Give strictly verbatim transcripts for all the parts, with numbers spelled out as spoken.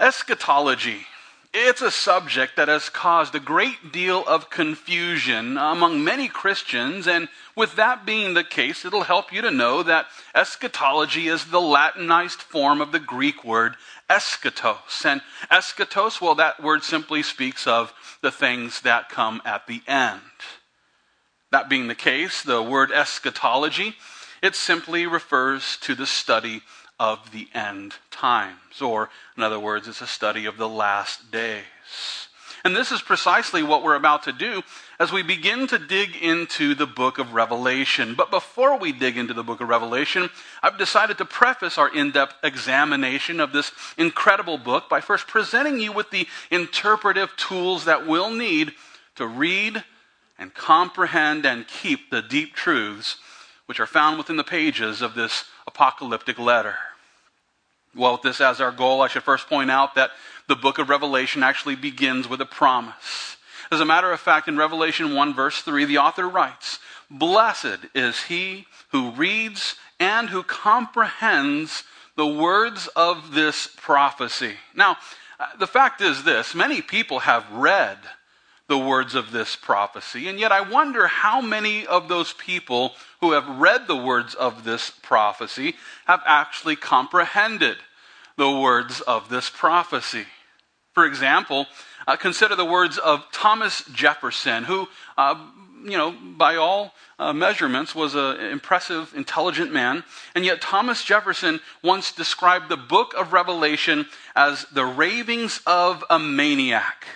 Eschatology. It's a subject that has caused a great deal of confusion among many Christians, and with that being the case, it'll help you to know that eschatology is the Latinized form of the Greek word eschatos. And eschatos, well, that word simply speaks of the things that come at the end. That being the case, the word eschatology, it simply refers to the study of the end times, or in other words, it's a study of the last days. And this is precisely what we're about to do as we begin to dig into the book of Revelation. But before we dig into the book of Revelation, I've decided to preface our in-depth examination of this incredible book by first presenting you with the interpretive tools that we'll need to read and comprehend and keep the deep truths which are found within the pages of this apocalyptic letter. Well, with this as our goal, I should first point out that the book of Revelation actually begins with a promise. As a matter of fact, in Revelation one verse three, the author writes, "Blessed is he who reads and who comprehends the words of this prophecy." Now, the fact is this, many people have read the words of this prophecy, and yet I wonder how many of those people who have read the words of this prophecy have actually comprehended the words of this prophecy. For example, uh, consider the words of Thomas Jefferson, who, uh, you know, by all uh, measurements was an impressive, intelligent man, and yet Thomas Jefferson once described the book of Revelation as the ravings of a maniac.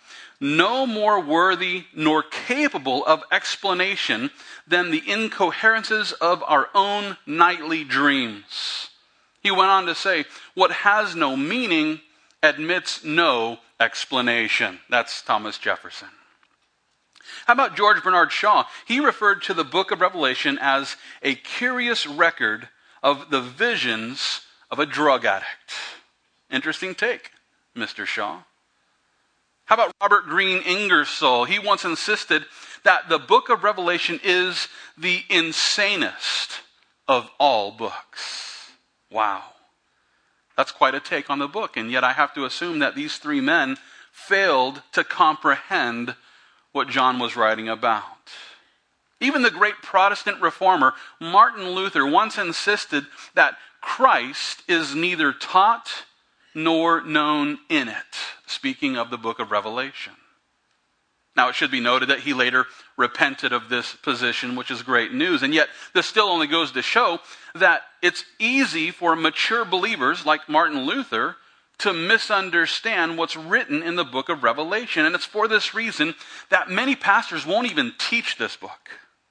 No more worthy nor capable of explanation than the incoherences of our own nightly dreams. He went on to say, what has no meaning admits no explanation. That's Thomas Jefferson. How about George Bernard Shaw? He referred to the book of Revelation as a curious record of the visions of a drug addict. Interesting take, Mister Shaw. How about Robert Greene Ingersoll? He once insisted that the book of Revelation is the insanest of all books. Wow. That's quite a take on the book, and yet I have to assume that these three men failed to comprehend what John was writing about. Even the great Protestant reformer Martin Luther once insisted that Christ is neither taught nor known in it, speaking of the book of Revelation. Now, it should be noted that he later repented of this position, which is great news. And yet, this still only goes to show that it's easy for mature believers like Martin Luther to misunderstand what's written in the book of Revelation. And it's for this reason that many pastors won't even teach this book.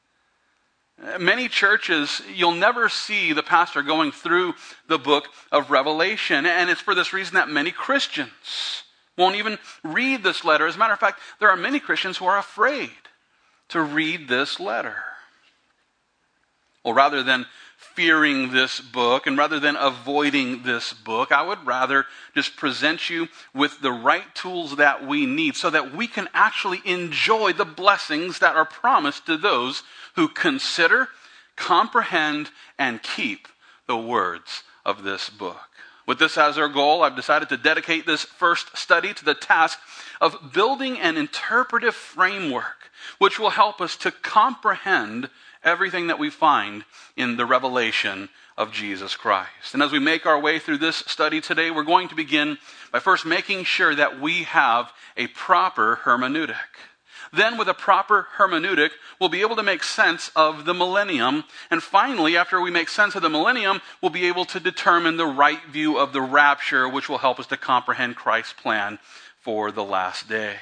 Many churches, you'll never see the pastor going through the book of Revelation. And it's for this reason that many Christians won't even read this letter. As a matter of fact, there are many Christians who are afraid to read this letter. Well, rather than fearing this book and rather than avoiding this book, I would rather just present you with the right tools that we need so that we can actually enjoy the blessings that are promised to those who consider, comprehend, and keep the words of this book. With this as our goal, I've decided to dedicate this first study to the task of building an interpretive framework which will help us to comprehend everything that we find in the revelation of Jesus Christ. And as we make our way through this study today, we're going to begin by first making sure that we have a proper hermeneutic. Then, with a proper hermeneutic, we'll be able to make sense of the millennium. And finally, after we make sense of the millennium, we'll be able to determine the right view of the rapture, which will help us to comprehend Christ's plan for the last days.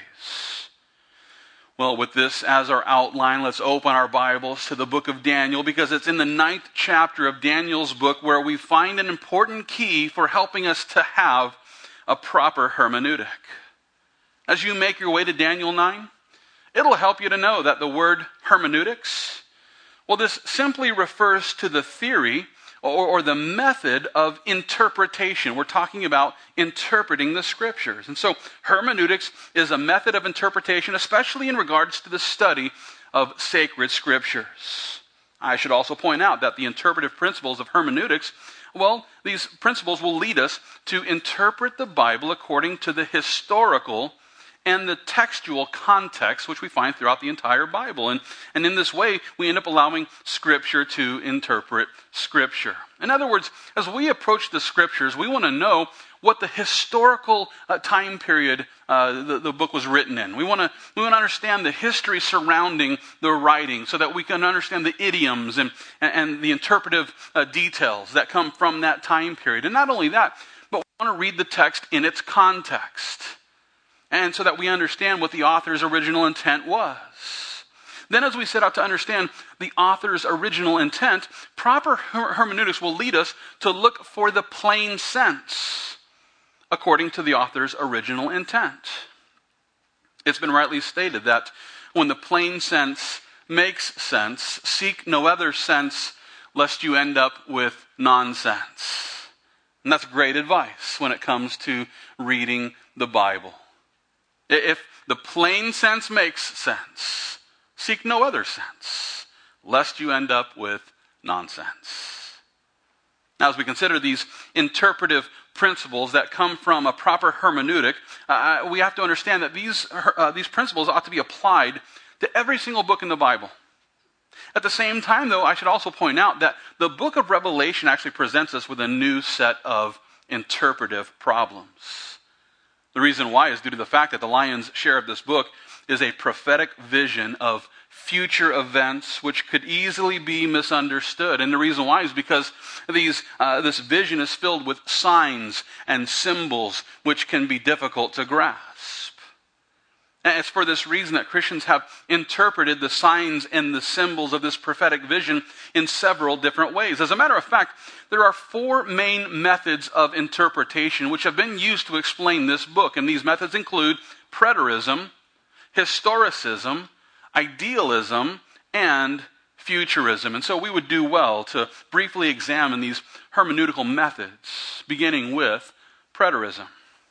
Well, with this as our outline, let's open our Bibles to the book of Daniel, because it's in the ninth chapter of Daniel's book where we find an important key for helping us to have a proper hermeneutic. As you make your way to Daniel nine, it'll help you to know that the word hermeneutics, well, this simply refers to the theory or, or the method of interpretation. We're talking about interpreting the scriptures. And so hermeneutics is a method of interpretation, especially in regards to the study of sacred scriptures. I should also point out that the interpretive principles of hermeneutics Well, these principles will lead us to interpret the Bible according to the historical and the textual context which we find throughout the entire Bible. And, and in this way, we end up allowing Scripture to interpret Scripture. In other words, as we approach the Scriptures, we want to know what the historical uh, time period uh, the, the book was written in. We want to we want to understand the history surrounding the writing so that we can understand the idioms and, and, and the interpretive uh, details that come from that time period. And not only that, but we want to read the text in its context, and so that we understand what the author's original intent was. Then as we set out to understand the author's original intent, proper her- hermeneutics will lead us to look for the plain sense according to the author's original intent. It's been rightly stated that when the plain sense makes sense, seek no other sense lest you end up with nonsense. And that's great advice when it comes to reading the Bible. If the plain sense makes sense, seek no other sense, lest you end up with nonsense. Now, as we consider these interpretive principles that come from a proper hermeneutic, uh, we have to understand that these, uh, these principles ought to be applied to every single book in the Bible. At the same time, though, I should also point out that the book of Revelation actually presents us with a new set of interpretive problems. The reason why is due to the fact that the lion's share of this book is a prophetic vision of future events which could easily be misunderstood. And the reason why is because these uh, this vision is filled with signs and symbols which can be difficult to grasp. And it's for this reason that Christians have interpreted the signs and the symbols of this prophetic vision in several different ways. As a matter of fact, there are four main methods of interpretation which have been used to explain this book. And these methods include preterism, historicism, idealism, and futurism. And so we would do well to briefly examine these hermeneutical methods, beginning with preterism.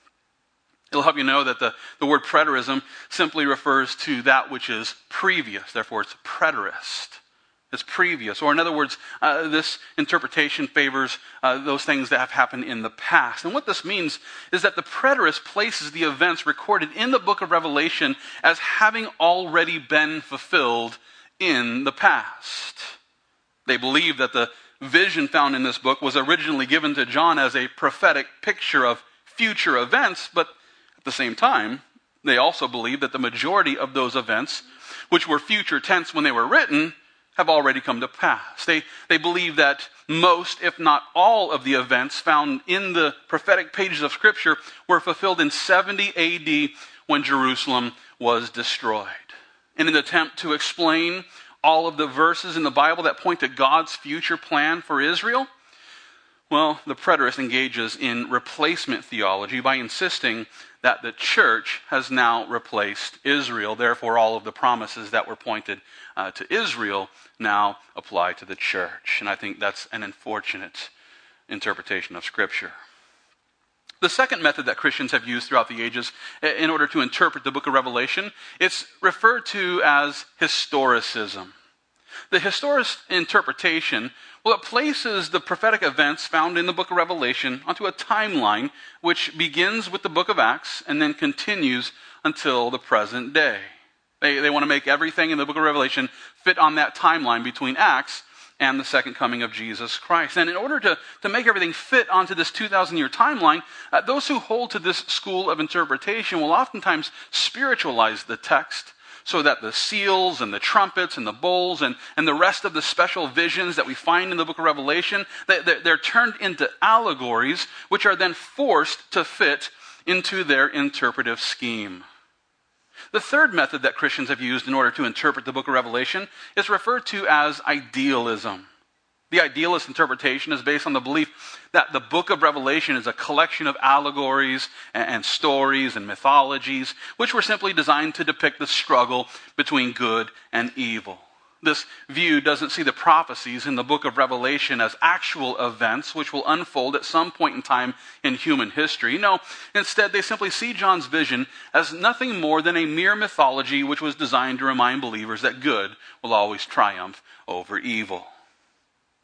It'll help you know that the, the word preterism simply refers to that which is previous. Therefore, it's preterist. It's previous. Or in other words, uh, this interpretation favors uh, those things that have happened in the past. And what this means is that the preterist places the events recorded in the book of Revelation as having already been fulfilled in the past. They believe that the vision found in this book was originally given to John as a prophetic picture of future events, but at the same time, they also believe that the majority of those events, which were future tense when they were written, have already come to pass. They, they believe that most, if not all, of the events found in the prophetic pages of Scripture were fulfilled in seventy A D when Jerusalem was destroyed. In an attempt to explain all of the verses in the Bible that point to God's future plan for Israel, well, the preterist engages in replacement theology by insisting that the church has now replaced Israel. Therefore, all of the promises that were pointed uh, to Israel now apply to the church. And I think that's an unfortunate interpretation of Scripture. The second method that Christians have used throughout the ages in order to interpret the book of Revelation, it's referred to as historicism. The historic interpretation, well, it places the prophetic events found in the book of Revelation onto a timeline which begins with the book of Acts and then continues until the present day. They, they want to make everything in the book of Revelation fit on that timeline between Acts and the second coming of Jesus Christ. And in order to, to make everything fit onto this two thousand year timeline, uh, those who hold to this school of interpretation will oftentimes spiritualize the text so that the seals and the trumpets and the bowls and, and the rest of the special visions that we find in the book of Revelation, they, they're turned into allegories which are then forced to fit into their interpretive scheme. The third method that Christians have used in order to interpret the book of Revelation is referred to as idealism. The idealist interpretation is based on the belief that the book of Revelation is a collection of allegories and, and stories and mythologies, which were simply designed to depict the struggle between good and evil. This view doesn't see the prophecies in the book of Revelation as actual events which will unfold at some point in time in human history. No, instead they simply see John's vision as nothing more than a mere mythology which was designed to remind believers that good will always triumph over evil.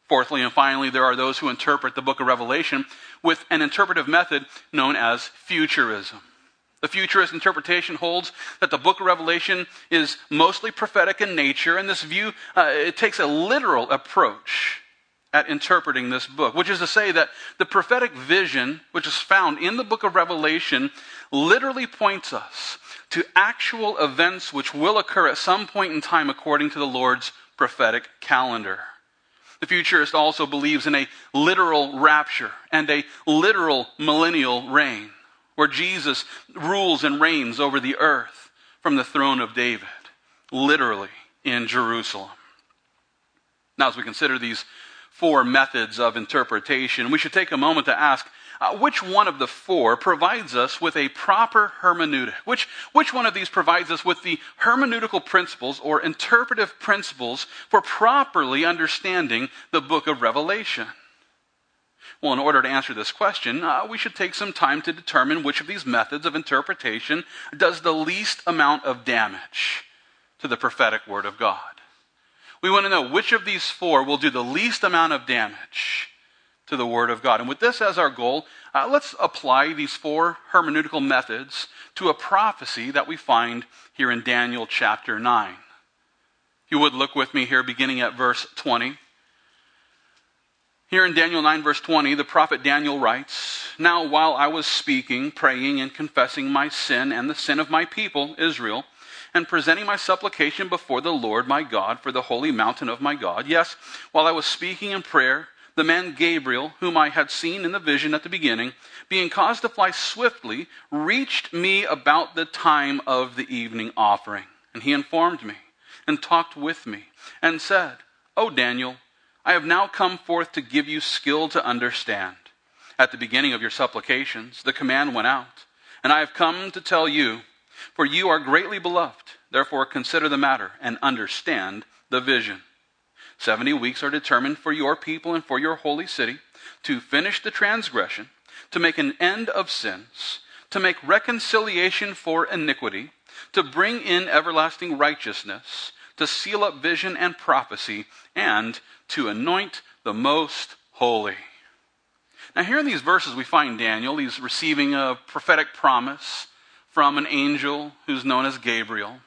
Fourthly and finally, there are those who interpret the book of Revelation with an interpretive method known as futurism. The futurist interpretation holds that the book of Revelation is mostly prophetic in nature, and this view, uh, it takes a literal approach at interpreting this book, which is to say that the prophetic vision, which is found in the book of Revelation, literally points us to actual events which will occur at some point in time according to the Lord's prophetic calendar. The futurist also believes in a literal rapture and a literal millennial reign, where Jesus rules and reigns over the earth from the throne of David, literally in Jerusalem. Now, as we consider these four methods of interpretation, we should take a moment to ask, uh, which one of the four provides us with a proper hermeneutic? Which, which one of these provides us with the hermeneutical principles or interpretive principles for properly understanding the book of Revelation? Well, in order to answer this question, uh, we should take some time to determine which of these methods of interpretation does the least amount of damage to the prophetic word of God. We want to know which of these four will do the least amount of damage to the word of God. And with this as our goal, uh, let's apply these four hermeneutical methods to a prophecy that we find here in Daniel chapter nine. If you would look with me here beginning at verse twenty. Here in Daniel nine, verse twenty, the prophet Daniel writes, "Now while I was speaking, praying, and confessing my sin and the sin of my people, Israel, and presenting my supplication before the Lord my God for the holy mountain of my God, yes, while I was speaking in prayer, the man Gabriel, whom I had seen in the vision at the beginning, being caused to fly swiftly, reached me about the time of the evening offering. And he informed me, and talked with me, and said, 'O Daniel, I have now come forth to give you skill to understand. At the beginning of your supplications, the command went out, and I have come to tell you, for you are greatly beloved. Therefore consider the matter and understand the vision. Seventy weeks are determined for your people and for your holy city, to finish the transgression, to make an end of sins, to make reconciliation for iniquity, to bring in everlasting righteousness, to seal up vision and prophecy, and to anoint the most holy.'" Now here in these verses we find Daniel. He's receiving a prophetic promise from an angel who's known as Gabriel.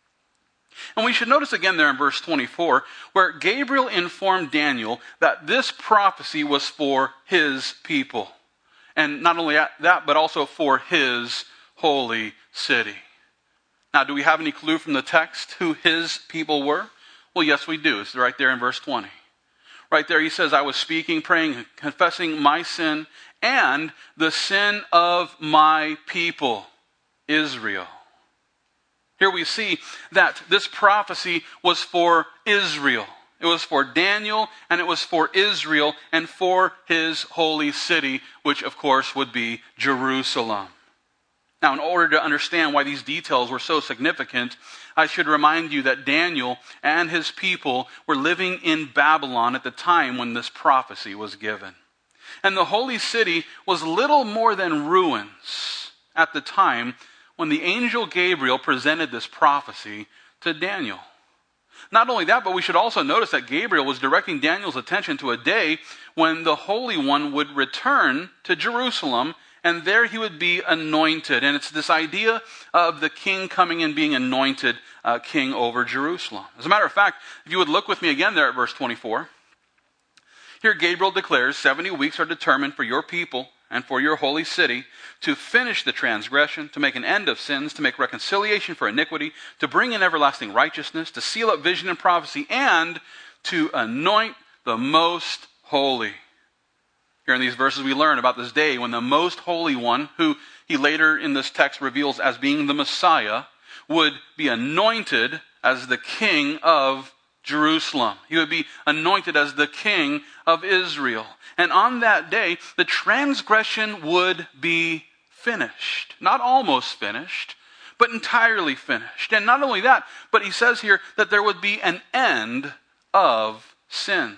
And we should notice again there in verse twenty-four, where Gabriel informed Daniel that this prophecy was for his people. And not only that, but also for his holy city. Now, do we have any clue from the text who his people were? Well, yes, we do. It's right there in verse twenty. Right there he says, "I was speaking, praying, confessing my sin and the sin of my people, Israel." Here we see that this prophecy was for Israel. It was for Daniel, and it was for Israel, and for his holy city, which of course would be Jerusalem. Now, in order to understand why these details were so significant, I should remind you that Daniel and his people were living in Babylon at the time when this prophecy was given. And the holy city was little more than ruins at the time when the angel Gabriel presented this prophecy to Daniel. Not only that, but we should also notice that Gabriel was directing Daniel's attention to a day when the Holy One would return to Jerusalem, and there he would be anointed. And it's this idea of the king coming and being anointed uh, king over Jerusalem. As a matter of fact, if you would look with me again there at verse twenty-four, here Gabriel declares, "Seventy weeks are determined for your people and for your holy city, to finish the transgression, to make an end of sins, to make reconciliation for iniquity, to bring in everlasting righteousness, to seal up vision and prophecy, and to anoint the most holy." Here in these verses we learn about this day when the most holy one, who he later in this text reveals as being the Messiah, would be anointed as the king of Jerusalem. He would be anointed as the king of Israel. And on that day, the transgression would be finished. Not almost finished, but entirely finished. And not only that, but he says here that there would be an end of sins.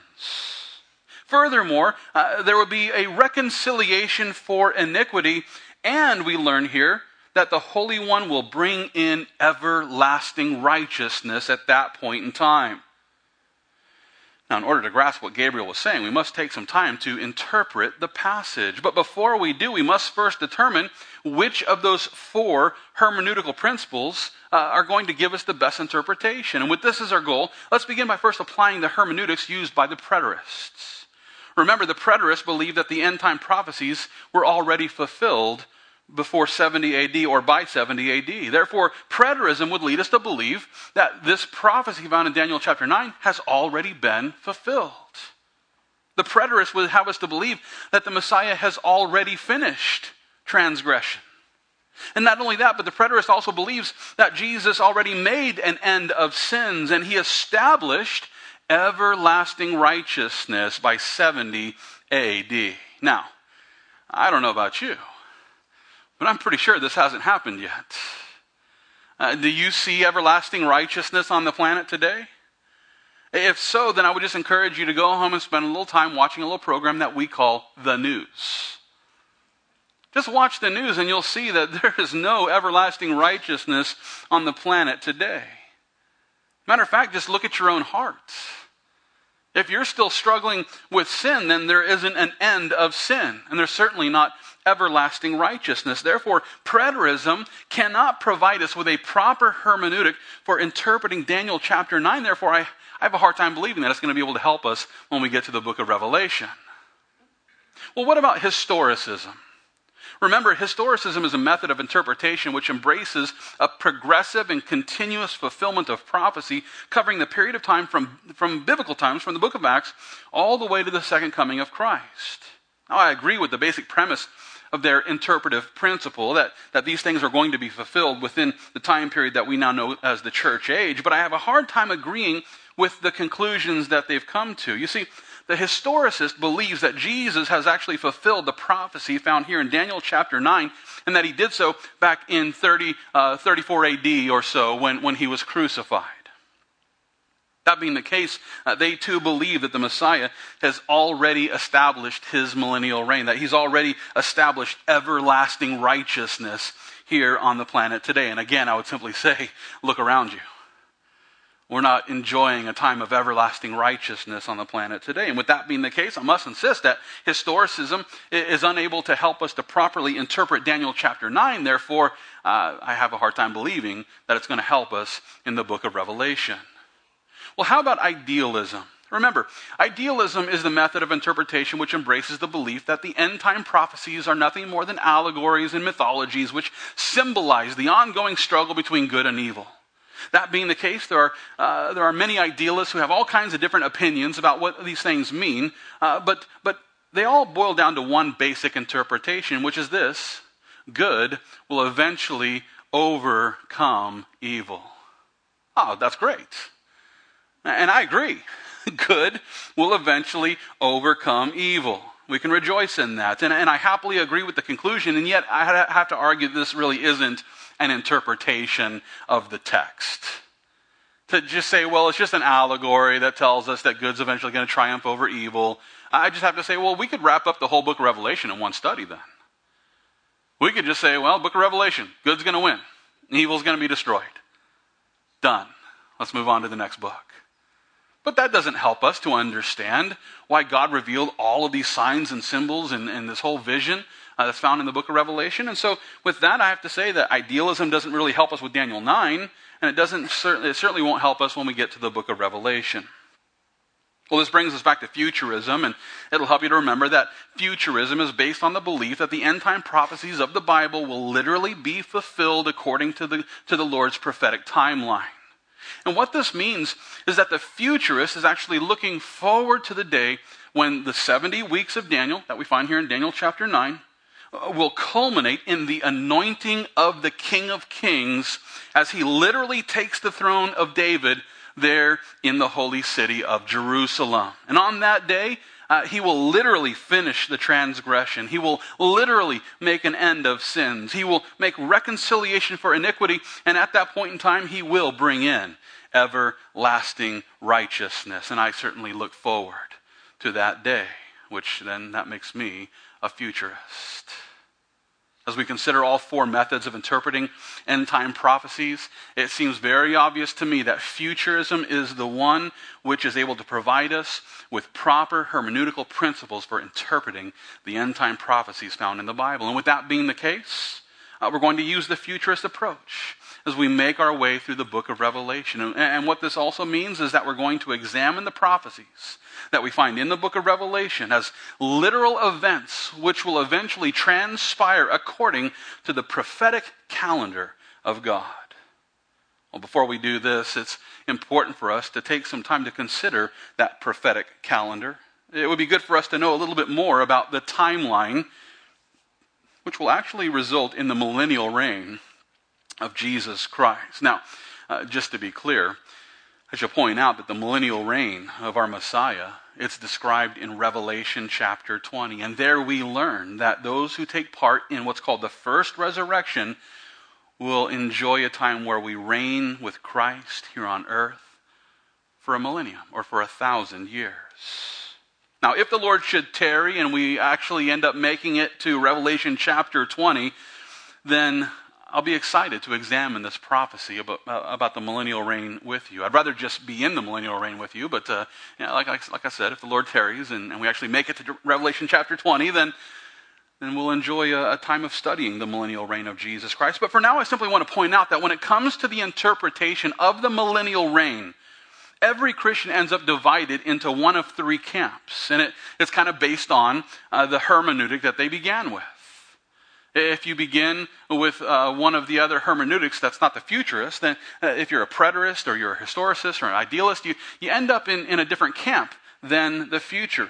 Furthermore, uh, there would be a reconciliation for iniquity, and we learn here that the Holy One will bring in everlasting righteousness at that point in time. Now, in order to grasp what Gabriel was saying, we must take some time to interpret the passage. But before we do, we must first determine which of those four hermeneutical principles uh, are going to give us the best interpretation. And with this as our goal, let's begin by first applying the hermeneutics used by the preterists. Remember, the preterists believed that the end-time prophecies were already fulfilled before seventy A D or by seventy A D. Therefore, preterism would lead us to believe that this prophecy found in Daniel chapter nine has already been fulfilled. The preterists would have us to believe that the Messiah has already finished transgression. And not only that, but the preterist also believes that Jesus already made an end of sins and he established everlasting righteousness by seventy A D. Now, I don't know about you, but I'm pretty sure this hasn't happened yet. Uh, do you see everlasting righteousness on the planet today? If so, then I would just encourage you to go home and spend a little time watching a little program that we call The News. Just watch the news and you'll see that there is no everlasting righteousness on the planet today. Matter of fact, just look at your own heart. If you're still struggling with sin, then there isn't an end of sin. And there's certainly not everlasting righteousness. Therefore, preterism cannot provide us with a proper hermeneutic for interpreting Daniel chapter nine. Therefore, I, I have a hard time believing that it's going to be able to help us when we get to the book of Revelation. Well, what about historicism? Remember, historicism is a method of interpretation which embraces a progressive and continuous fulfillment of prophecy covering the period of time from, from biblical times, from the book of Acts, all the way to the second coming of Christ. Now, I agree with the basic premise of their interpretive principle, that, that these things are going to be fulfilled within the time period that we now know as the church age, but I have a hard time agreeing with the conclusions that they've come to. You see, the historicist believes that Jesus has actually fulfilled the prophecy found here in Daniel chapter nine, and that he did so back in thirty, uh, thirty-four A D or so when, when he was crucified. That being the case, uh, they too believe that the Messiah has already established his millennial reign, that he's already established everlasting righteousness here on the planet today. And again, I would simply say, look around you. We're not enjoying a time of everlasting righteousness on the planet today. And with that being the case, I must insist that historicism is unable to help us to properly interpret Daniel chapter nine. Therefore, uh, I have a hard time believing that it's going to help us in the book of Revelation. Well, how about idealism? Remember, idealism is the method of interpretation which embraces the belief that the end-time prophecies are nothing more than allegories and mythologies which symbolize the ongoing struggle between good and evil. That being the case, there are, uh, there are many idealists who have all kinds of different opinions about what these things mean, uh, but, but they all boil down to one basic interpretation, which is this: good will eventually overcome evil. Oh, that's great. And I agree. Good will eventually overcome evil. We can rejoice in that. And, and I happily agree with the conclusion, and yet I have to argue that this really isn't an interpretation of the text. To just say, well, it's just an allegory that tells us that good's eventually going to triumph over evil. I just have to say, well, we could wrap up the whole book of Revelation in one study then. We could just say, well, book of Revelation, good's going to win. Evil's going to be destroyed. Done. Let's move on to the next book. But that doesn't help us to understand why God revealed all of these signs and symbols and, and this whole vision uh, that's found in the book of Revelation. And so with that, I have to say that idealism doesn't really help us with Daniel nine, and it doesn't it certainly won't help us when we get to the book of Revelation. Well, this brings us back to futurism, and it'll help you to remember that futurism is based on the belief that the end-time prophecies of the Bible will literally be fulfilled according to the, to the Lord's prophetic timeline. And what this means is that the futurist is actually looking forward to the day when the seventy weeks of Daniel, that we find here in Daniel chapter nine, will culminate in the anointing of the King of Kings as he literally takes the throne of David there in the holy city of Jerusalem. And on that day, uh, he will literally finish the transgression. He will literally make an end of sins. He will make reconciliation for iniquity, and at that point in time, he will bring in everlasting righteousness. And I certainly look forward to that day, which then that makes me a futurist. As we consider all four methods of interpreting end-time prophecies, it seems very obvious to me that futurism is the one which is able to provide us with proper hermeneutical principles for interpreting the end-time prophecies found in the Bible. And with that being the case, uh, we're going to use the futurist approach as we make our way through the book of Revelation. And, and what this also means is that we're going to examine the prophecies that we find in the book of Revelation as literal events which will eventually transpire according to the prophetic calendar of God. Well, before we do this, it's important for us to take some time to consider that prophetic calendar. It would be good for us to know a little bit more about the timeline, which will actually result in the millennial reign of Jesus Christ. Now, uh, just to be clear, I should point out that the millennial reign of our Messiah, it's described in Revelation chapter twenty. And there we learn that those who take part in what's called the first resurrection will enjoy a time where we reign with Christ here on earth for a millennium or for a thousand years. Now, if the Lord should tarry and we actually end up making it to Revelation chapter twenty, then I'll be excited to examine this prophecy about, uh, about the millennial reign with you. I'd rather just be in the millennial reign with you, but uh, you know, like, like, like I said, if the Lord tarries and, and we actually make it to Revelation chapter twenty, then, then we'll enjoy a, a time of studying the millennial reign of Jesus Christ. But for now, I simply want to point out that when it comes to the interpretation of the millennial reign, every Christian ends up divided into one of three camps. And it, it's kind of based on uh, the hermeneutic that they began with. If you begin with uh, one of the other hermeneutics that's not the futurist, then uh, if you're a preterist or you're a historicist or an idealist, you, you end up in, in a different camp than the futurist.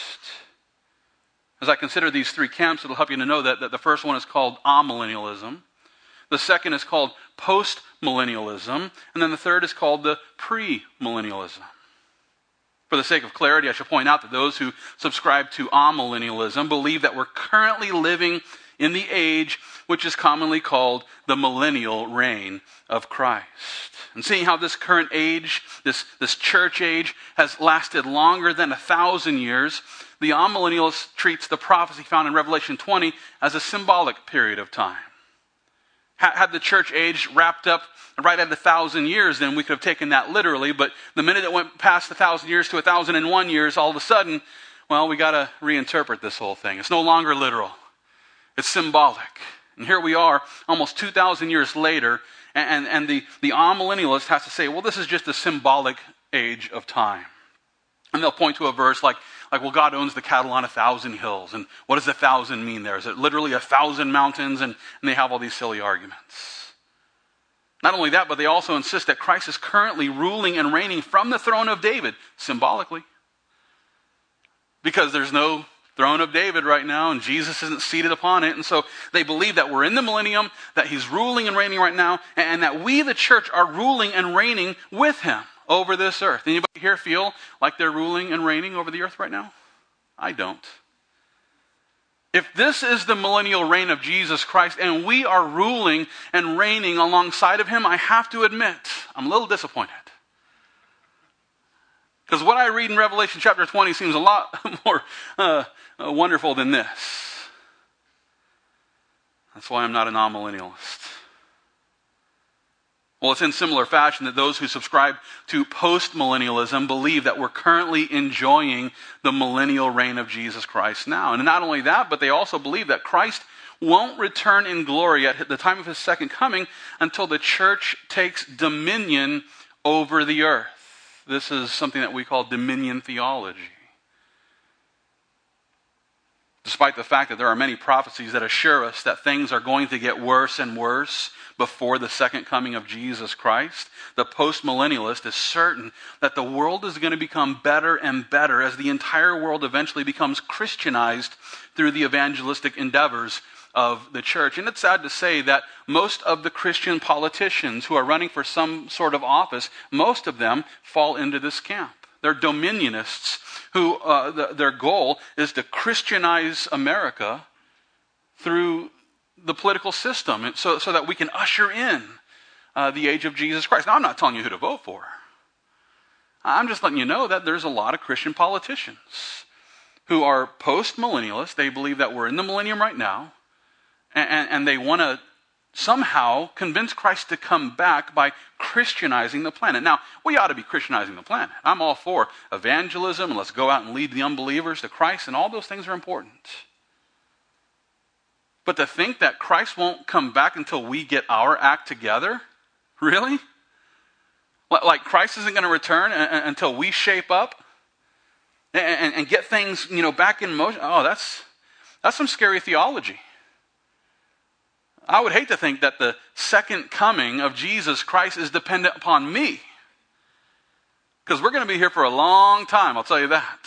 As I consider these three camps, it'll help you to know that, that the first one is called amillennialism. The second is called postmillennialism. And then the third is called the premillennialism. For the sake of clarity, I should point out that those who subscribe to amillennialism believe that we're currently living in the age which is commonly called the millennial reign of Christ. And seeing how this current age, this, this church age, has lasted longer than a thousand years, the amillennialist treats the prophecy found in Revelation twenty as a symbolic period of time. Had the church age wrapped up right at a thousand years, then we could have taken that literally, but the minute it went past a thousand years to a thousand and one years, all of a sudden, well, we got to reinterpret this whole thing. It's no longer literal. It's symbolic. And here we are, almost two thousand years later, and, and the, the amillennialist has to say, well, this is just a symbolic age of time. And they'll point to a verse like, like, well, God owns the cattle on a thousand hills. And what does a thousand mean there? Is it literally a thousand mountains? And, and they have all these silly arguments. Not only that, but they also insist that Christ is currently ruling and reigning from the throne of David, symbolically. Because there's no throne of David right now, and Jesus isn't seated upon it. And so they believe that we're in the millennium, that he's ruling and reigning right now, and that we, the church, are ruling and reigning with him over this earth. Anybody here feel like they're ruling and reigning over the earth right now? I don't. If this is the millennial reign of Jesus Christ, and we are ruling and reigning alongside of him, I have to admit, I'm a little disappointed. Because what I read in Revelation chapter twenty seems a lot more uh, uh, wonderful than this. That's why I'm not an amillennialist. Well, it's in similar fashion that those who subscribe to postmillennialism believe that we're currently enjoying the millennial reign of Jesus Christ now. And not only that, but they also believe that Christ won't return in glory at the time of his second coming until the church takes dominion over the earth. This is something that we call dominion theology. Despite the fact that there are many prophecies that assure us that things are going to get worse and worse before the second coming of Jesus Christ, the postmillennialist is certain that the world is going to become better and better as the entire world eventually becomes Christianized through the evangelistic endeavors of the church. And it's sad to say that most of the Christian politicians who are running for some sort of office, most of them fall into this camp. They're dominionists who uh, the, their goal is to Christianize America through the political system so, so that we can usher in uh, the age of Jesus Christ. Now, I'm not telling you who to vote for. I'm just letting you know that there's a lot of Christian politicians who are post-millennialists. They believe that we're in the millennium right now, And, and they want to somehow convince Christ to come back by Christianizing the planet. Now, we ought to be Christianizing the planet. I'm all for evangelism, and let's go out and lead the unbelievers to Christ, and all those things are important. But to think that Christ won't come back until we get our act together? Really? Like Christ isn't going to return until we shape up and, and get things, you know, back in motion? Oh, that's that's some scary theology. I would hate to think that the second coming of Jesus Christ is dependent upon me. Because we're going to be here for a long time, I'll tell you that.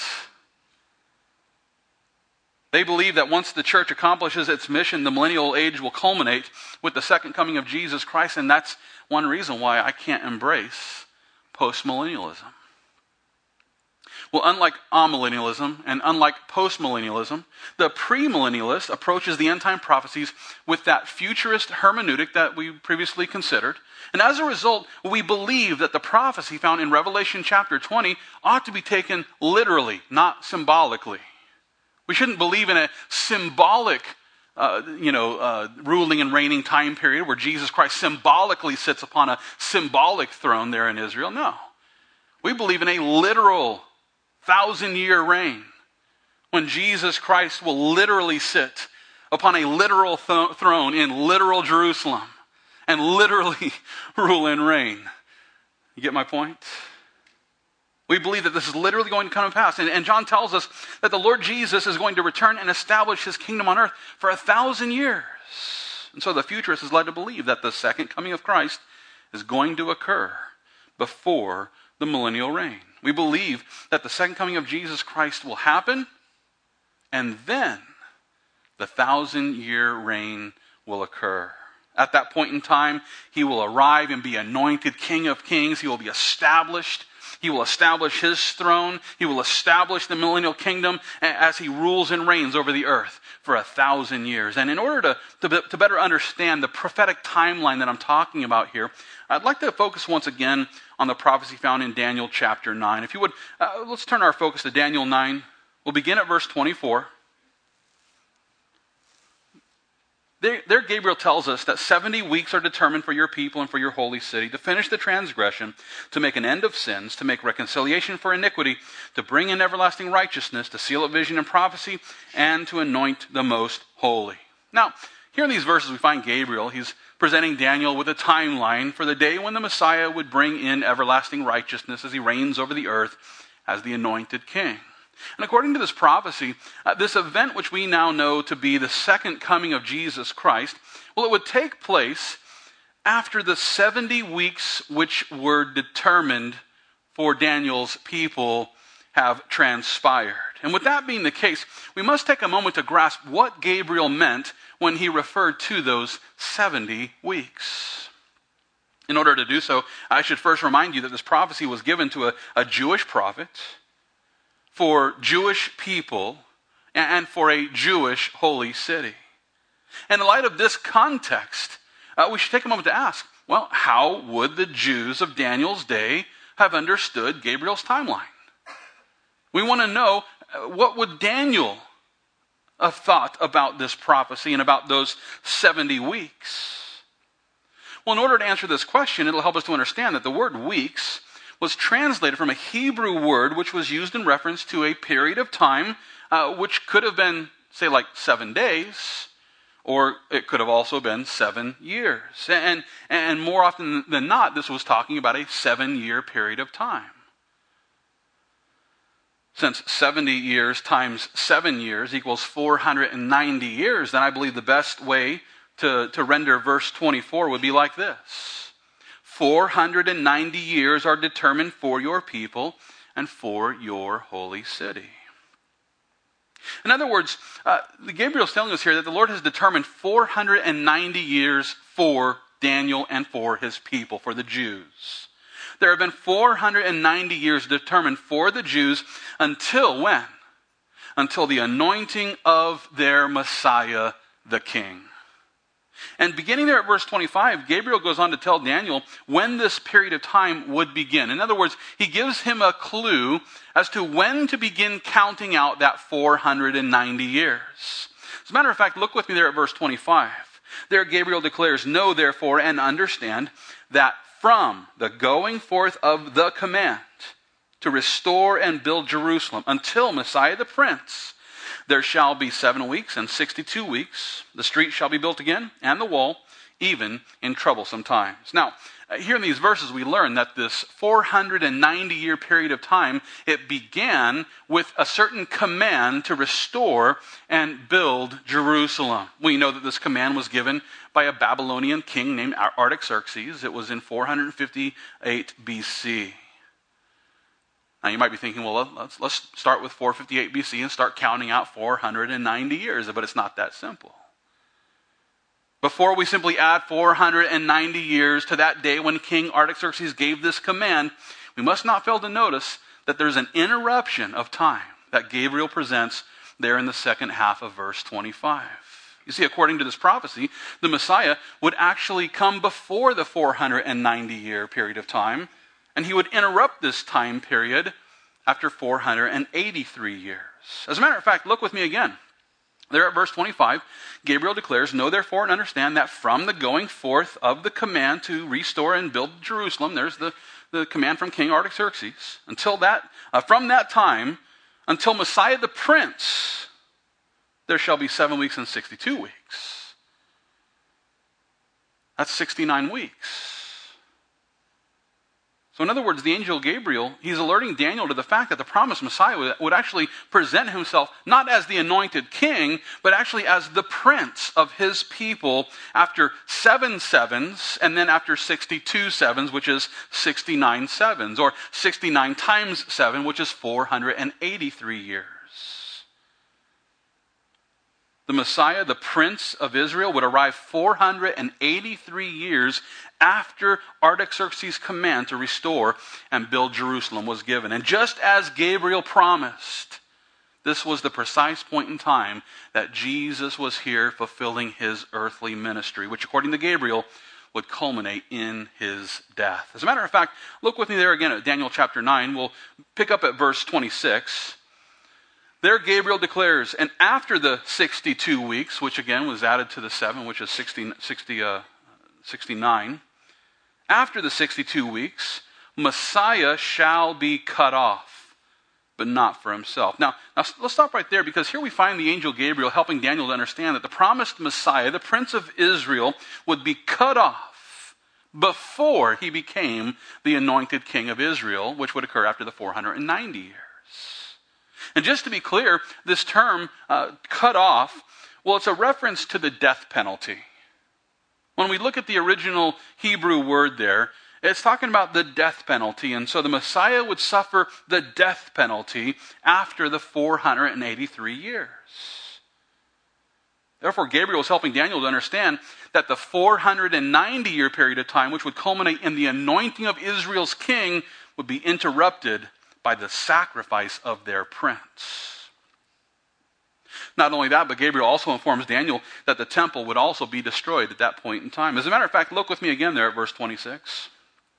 They believe that once the church accomplishes its mission, the millennial age will culminate with the second coming of Jesus Christ, and that's one reason why I can't embrace postmillennialism. Well, unlike amillennialism and unlike postmillennialism, the premillennialist approaches the end-time prophecies with that futurist hermeneutic that we previously considered. And as a result, we believe that the prophecy found in Revelation chapter twenty ought to be taken literally, not symbolically. We shouldn't believe in a symbolic Uh, you know, uh, ruling and reigning time period where Jesus Christ symbolically sits upon a symbolic throne there in Israel. No. We believe in a literal thousand-year reign when Jesus Christ will literally sit upon a literal th- throne in literal Jerusalem and literally rule and reign. You get my point? We believe that this is literally going to come to pass. And, and John tells us that the Lord Jesus is going to return and establish his kingdom on earth for a thousand years. And so the futurist is led to believe that the second coming of Christ is going to occur before the millennial reign. We believe that the second coming of Jesus Christ will happen, and then the thousand-year reign will occur. At that point in time, he will arrive and be anointed King of Kings. He will be established. He will establish his throne. He will establish the millennial kingdom as he rules and reigns over the earth for a thousand years. And in order to, to, to better understand the prophetic timeline that I'm talking about here, I'd like to focus once again on the prophecy found in Daniel chapter nine. If you would, uh, let's turn our focus to Daniel nine. We'll begin at verse twenty-four. There, there Gabriel tells us that seventy weeks are determined for your people and for your holy city, to finish the transgression, to make an end of sins, to make reconciliation for iniquity, to bring in everlasting righteousness, to seal up vision and prophecy, and to anoint the most holy. Now, here in these verses we find Gabriel. He's presenting Daniel with a timeline for the day when the Messiah would bring in everlasting righteousness as he reigns over the earth as the anointed king. And according to this prophecy, uh, this event which we now know to be the second coming of Jesus Christ, well, it would take place after the seventy weeks which were determined for Daniel's people have transpired. And with that being the case, we must take a moment to grasp what Gabriel meant when he referred to those seventy weeks. In order to do so, I should first remind you that this prophecy was given to a, a Jewish prophet, for Jewish people, and for a Jewish holy city. And in light of this context, uh, we should take a moment to ask, well, how would the Jews of Daniel's day have understood Gabriel's timeline? We want to know, uh, what would Daniel have thought about this prophecy and about those seventy weeks? Well, in order to answer this question, it'll help us to understand that the word weeks was translated from a Hebrew word which was used in reference to a period of time uh, which could have been, say, like seven days, or it could have also been seven years. And, and more often than not, this was talking about a seven-year period of time. Since seventy years times seven years equals four hundred ninety years, then I believe the best way to, to render verse twenty-four would be like this. four hundred ninety years are determined for your people and for your holy city. In other words, uh, Gabriel's telling us here that the Lord has determined four hundred ninety years for Daniel and for his people, for the Jews. There have been four hundred ninety years determined for the Jews until when? Until the anointing of their Messiah, the King. And beginning there at verse twenty-five, Gabriel goes on to tell Daniel when this period of time would begin. In other words, he gives him a clue as to when to begin counting out that four hundred ninety years. As a matter of fact, look with me there at verse twenty-five. There Gabriel declares, "Know therefore and understand that from the going forth of the command to restore and build Jerusalem until Messiah the Prince, there shall be seven weeks and sixty-two weeks. The street shall be built again, and the wall, even in troublesome times." Now, here in these verses we learn that this four hundred ninety year period of time, it began with a certain command to restore and build Jerusalem. We know that this command was given by a Babylonian king named Artaxerxes. It was in four hundred fifty-eight B C. Now you might be thinking, well, let's, let's start with four fifty-eight B C and start counting out four hundred ninety years, but it's not that simple. Before we simply add four hundred ninety years to that day when King Artaxerxes gave this command, we must not fail to notice that there's an interruption of time that Gabriel presents there in the second half of verse twenty-five. You see, according to this prophecy, the Messiah would actually come before the four hundred ninety year period of time, and he would interrupt this time period after four hundred eighty-three years. As a matter of fact, look with me again. There at verse twenty-five, Gabriel declares, "Know therefore and understand that from the going forth of the command to restore and build Jerusalem," there's the, the command from King Artaxerxes, until that, uh, from that time, until Messiah the Prince, there shall be seven weeks and sixty-two weeks. That's sixty-nine weeks. So in other words, the angel Gabriel, he's alerting Daniel to the fact that the promised Messiah would, would actually present himself not as the anointed king, but actually as the prince of his people after seven sevens, and then after sixty-two sevens, which is sixty-nine sevens, or sixty-nine times seven, which is four hundred eighty-three years. The Messiah, the Prince of Israel, would arrive four hundred eighty-three years after Artaxerxes' command to restore and build Jerusalem was given. And just as Gabriel promised, this was the precise point in time that Jesus was here fulfilling his earthly ministry, which according to Gabriel would culminate in his death. As a matter of fact, look with me there again at Daniel chapter nine. We'll pick up at verse twenty-six. There Gabriel declares, "And after the sixty-two weeks," which again was added to the seven, which is sixty, sixty, uh, sixty-nine. "After the sixty-two weeks, Messiah shall be cut off, but not for himself." Now, now, let's stop right there, because here we find the angel Gabriel helping Daniel to understand that the promised Messiah, the Prince of Israel, would be cut off before he became the anointed king of Israel, which would occur after the four hundred ninety years. And just to be clear, this term, uh, cut off, well, it's a reference to the death penalty. When we look at the original Hebrew word there, it's talking about the death penalty. And so the Messiah would suffer the death penalty after the four hundred eighty-three years. Therefore, Gabriel is helping Daniel to understand that the four hundred ninety year period of time, which would culminate in the anointing of Israel's king, would be interrupted by the sacrifice of their prince. Not only that, but Gabriel also informs Daniel that the temple would also be destroyed at that point in time. As a matter of fact, look with me again there at verse twenty-six.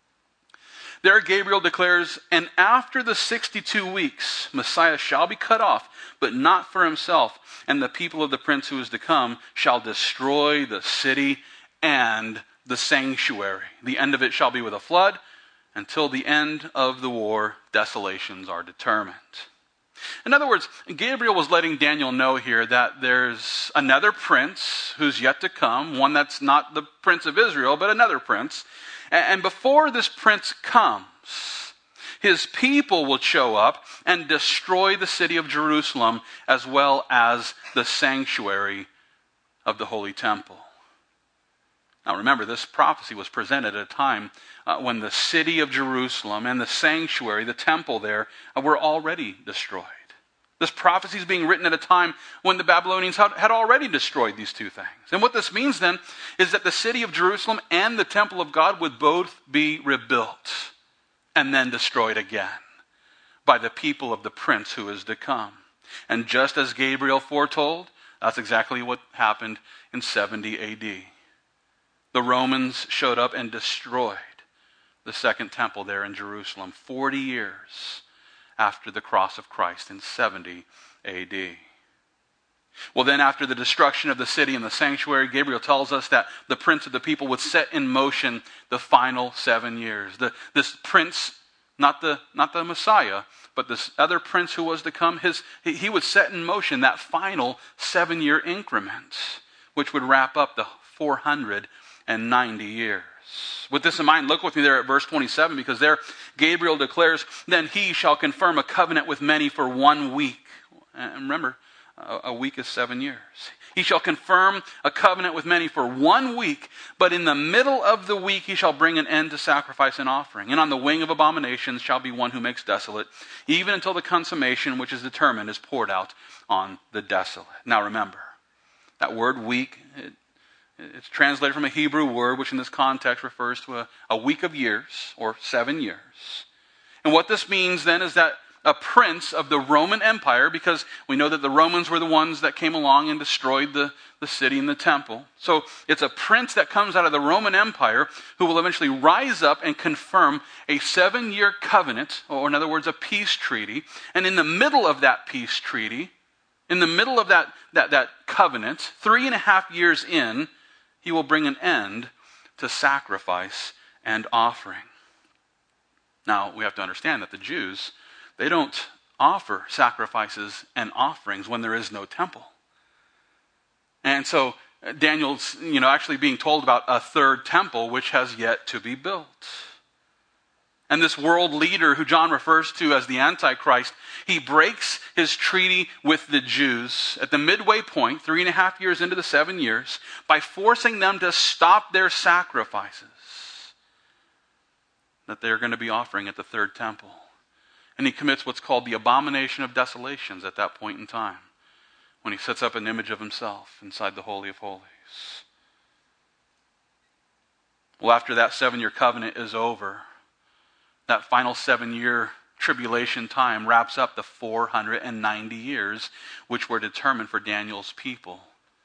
There Gabriel declares, "And after the sixty-two weeks, Messiah shall be cut off, but not for himself, and the people of the prince who is to come shall destroy the city and the sanctuary. The end of it shall be with a flood. Until the end of the war, desolations are determined." In other words, Gabriel was letting Daniel know here that there's another prince who's yet to come, one that's not the Prince of Israel, but another prince. And before this prince comes, his people will show up and destroy the city of Jerusalem as well as the sanctuary of the Holy Temple. Now remember, this prophecy was presented at a time uh, when the city of Jerusalem and the sanctuary, the temple there, uh, were already destroyed. This prophecy is being written at a time when the Babylonians had, had already destroyed these two things. And what this means then is that the city of Jerusalem and the temple of God would both be rebuilt and then destroyed again by the people of the prince who is to come. And just as Gabriel foretold, that's exactly what happened in seventy A D. The Romans showed up and destroyed the second temple there in Jerusalem forty years after the cross of Christ in seventy A D. Well, then after the destruction of the city and the sanctuary, Gabriel tells us that the prince of the people would set in motion the final seven years. The, this prince, not the, not the Messiah, but this other prince who was to come, his, he, he would set in motion that final seven-year increment, which would wrap up the four hundred ninety years. With this in mind, look with me there at verse twenty-seven, because there Gabriel declares, "Then he shall confirm a covenant with many for one week." And remember, a week is seven years. "He shall confirm a covenant with many for one week, but in the middle of the week he shall bring an end to sacrifice and offering. And on the wing of abominations shall be one who makes desolate, even until the consummation which is determined is poured out on the desolate." Now remember, that word week, it, it's translated from a Hebrew word, which in this context refers to a, a week of years, or seven years. And what this means then is that a prince of the Roman Empire, because we know that the Romans were the ones that came along and destroyed the, the city and the temple. So it's a prince that comes out of the Roman Empire who will eventually rise up and confirm a seven-year covenant, or in other words, a peace treaty. And in the middle of that peace treaty, in the middle of that, that, that covenant, three and a half years in, he will bring an end to sacrifice and offering. Now, we have to understand that the Jews, they don't offer sacrifices and offerings when there is no temple. And so Daniel's, you know, actually being told about a third temple which has yet to be built. And this world leader who John refers to as the Antichrist, he breaks his treaty with the Jews at the midway point, three and a half years into the seven years, by forcing them to stop their sacrifices that they're going to be offering at the third temple. And he commits what's called the abomination of desolations at that point in time, when he sets up an image of himself inside the Holy of Holies. Well, after that seven-year covenant is over, that final seven-year tribulation time wraps up the four hundred ninety years which were determined for Daniel's people.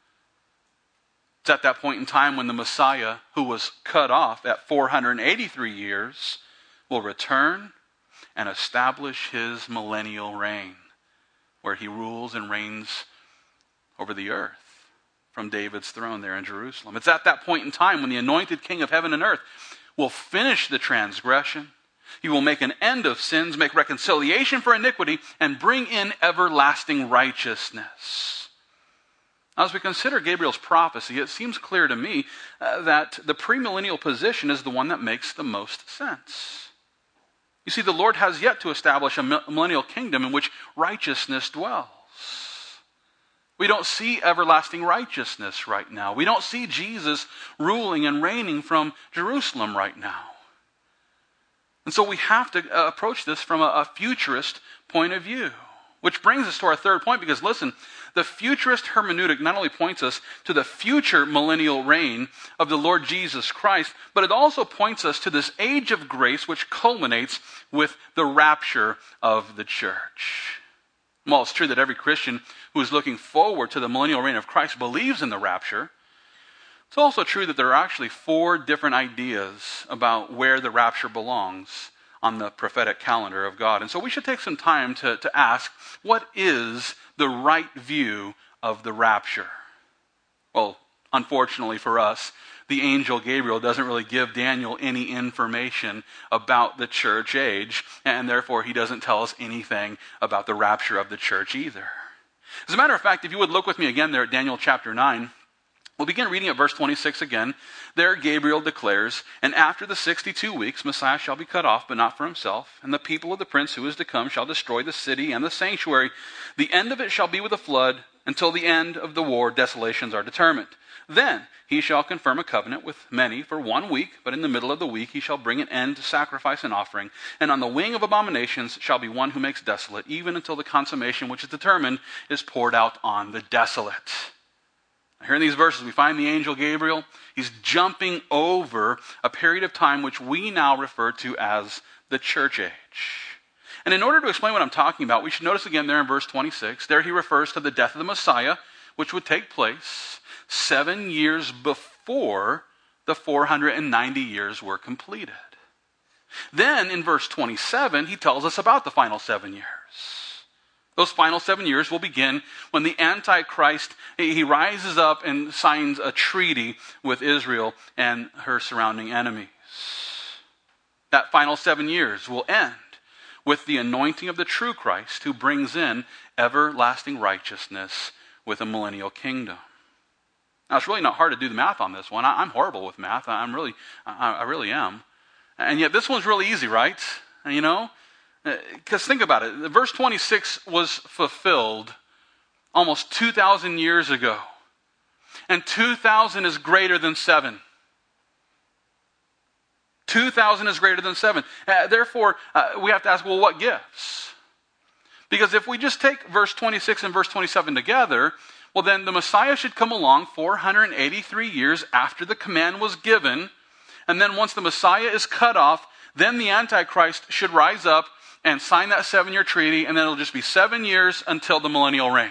It's at that point in time when the Messiah, who was cut off at four hundred eighty-three years, will return and establish his millennial reign, where he rules and reigns over the earth from David's throne there in Jerusalem. It's at that point in time when the anointed King of heaven and earth will finish the transgression. He will make an end of sins, make reconciliation for iniquity, and bring in everlasting righteousness. Now, as we consider Gabriel's prophecy, it seems clear to me uh, that the premillennial position is the one that makes the most sense. You see, the Lord has yet to establish a millennial kingdom in which righteousness dwells. We don't see everlasting righteousness right now. We don't see Jesus ruling and reigning from Jerusalem right now. And so we have to uh, approach this from a, a futurist point of view. Which brings us to our third point, because listen, the futurist hermeneutic not only points us to the future millennial reign of the Lord Jesus Christ, but it also points us to this age of grace which culminates with the rapture of the church. While it's true that every Christian who is looking forward to the millennial reign of Christ believes in the rapture, it's also true that there are actually four different ideas about where the rapture belongs on the prophetic calendar of God. And so we should take some time to, to ask, what is the right view of the rapture? Well, unfortunately for us, the angel Gabriel doesn't really give Daniel any information about the church age, and therefore he doesn't tell us anything about the rapture of the church either. As a matter of fact, if you would look with me again there at Daniel chapter nine, we'll begin reading at verse twenty-six again. There Gabriel declares, "And after the sixty-two weeks, Messiah shall be cut off, but not for himself. And the people of the prince who is to come shall destroy the city and the sanctuary. The end of it shall be with a flood. Until the end of the war, desolations are determined. Then he shall confirm a covenant with many for one week, but in the middle of the week he shall bring an end to sacrifice and offering. And on the wing of abominations shall be one who makes desolate, even until the consummation which is determined is poured out on the desolate." Here in these verses, we find the angel Gabriel. He's jumping over a period of time which we now refer to as the church age. And in order to explain what I'm talking about, we should notice again there in verse twenty-six, there he refers to the death of the Messiah, which would take place seven years before the four hundred ninety years were completed. Then in verse twenty-seven, he tells us about the final seven years. Those final seven years will begin when the Antichrist, he rises up and signs a treaty with Israel and her surrounding enemies. That final seven years will end with the anointing of the true Christ who brings in everlasting righteousness with a millennial kingdom. Now, it's really not hard to do the math on this one. I, I'm horrible with math. I'm really, I, I really am. And yet this one's really easy, right? You know? Because think about it. Verse twenty-six was fulfilled almost two thousand years ago. And two thousand is greater than seven. two thousand is greater than seven. Uh, therefore, uh, we have to ask, well, what gives? Because if we just take verse twenty-six and verse twenty-seven together, well, then the Messiah should come along four hundred eighty-three years after the command was given. And then once the Messiah is cut off, then the Antichrist should rise up and sign that seven-year treaty, and then it'll just be seven years until the millennial reign.